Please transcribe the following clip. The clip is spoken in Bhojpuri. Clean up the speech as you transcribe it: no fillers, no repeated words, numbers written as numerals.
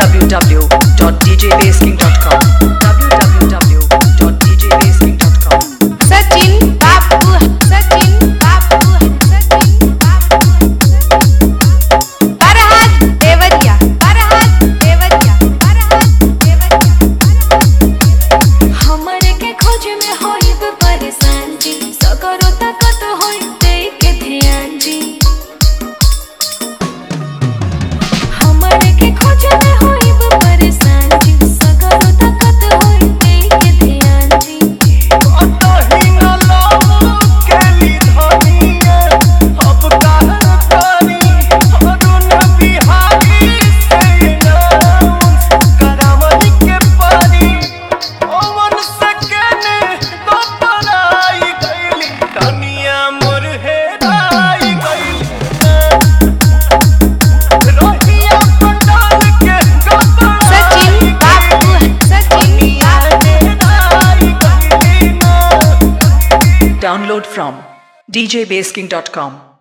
www.djbasking.com www.djbasking.com सचिन बाबू फरहाद देवरिया हमरे के खोज में होइब परेशान जी सकरो ताकत होई दे के ध्यान जी हमरे के खोज में होइब परेशान जी सकरो ताकत होई दे के ध्यान जी अतही न लाओ केली धनिया अब कहर करी अरुण बिहारी से नाउंस करावही के पारी ओवन सकेने तो पराई गईली दुनिया मोर हेराई गईली रोहिया पंडाल के सचिन बाबू Download from djbasking.com